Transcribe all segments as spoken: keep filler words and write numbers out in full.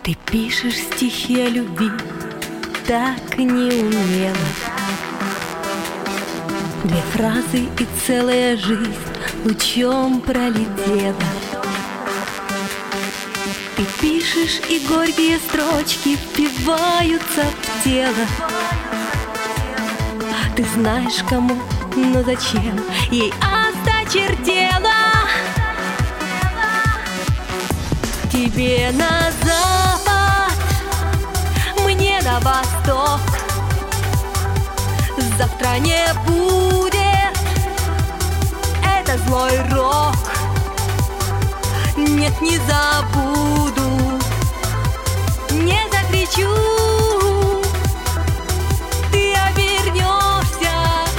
Ты пишешь стихи о любви так неумело. Две фразы и целая жизнь лучом пролетела. Ты пишешь, и горькие строчки впиваются в тело. Ты знаешь кому, но зачем ей осточертело. Тебе на запад, мне на восток. Завтра не будет, это злой рок. Нет, не забуду, не закричу. Ты обернешься,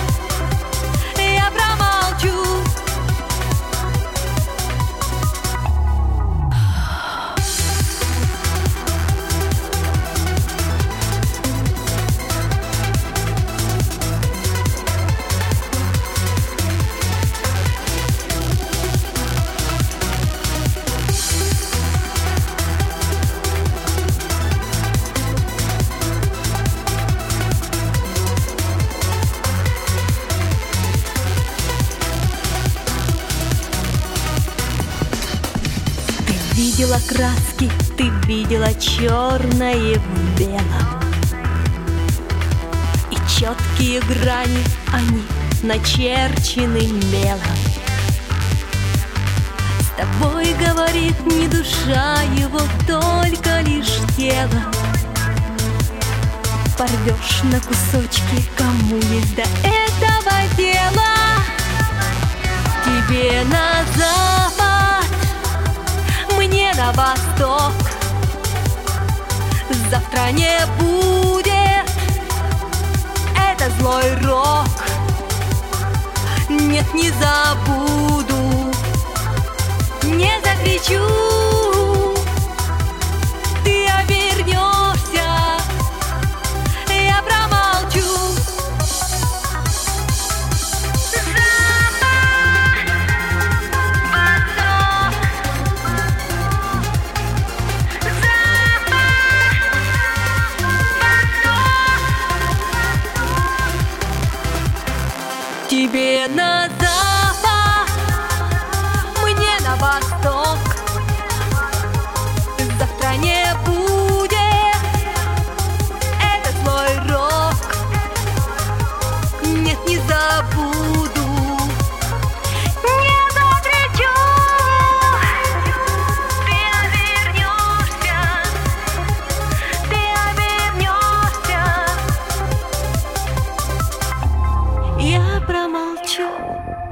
я промолчу. Видела краски, ты видела черное в белом. И четкие грани, они начерчены мелом. С тобой говорит не душа его, только лишь тело. Порвешь на кусочки, кому есть до этого дела. Тебе на запад, мне на восток. Завтра не будет, это злой рок. Нет, не забуду, не закричу. Ты обернешься, я промолчу. Тебе на запад, мне на восток. Завтра не будет, это злой рок. Нет, не забуду, не закричу. Ты обернешься, ты обернешься. Я промолчу.